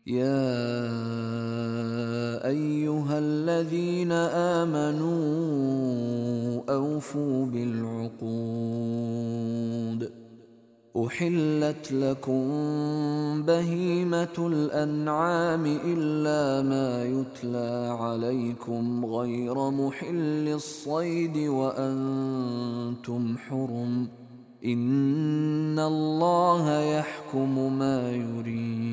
يا أيها الذين آمنوا أوفوا بالعقود. أحلت لكم بهيمة الأنعام إلا ما يتلى عليكم غير محل الصيد وأنتم حرم، إن الله يحكم ما يريد.